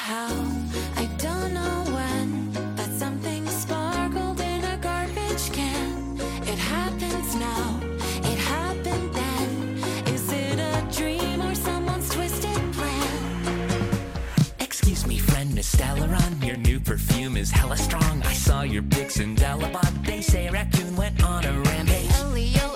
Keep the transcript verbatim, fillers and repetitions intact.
how, I don't know when, but something sparkled in a garbage can. It happens now, it happened then. Is it a dream or someone's twisted plan? Excuse me, friend, Miss Dalaron, your new perfume is hella strong. I saw your pics in Dalabot. They say a raccoon went on a rampage. Elio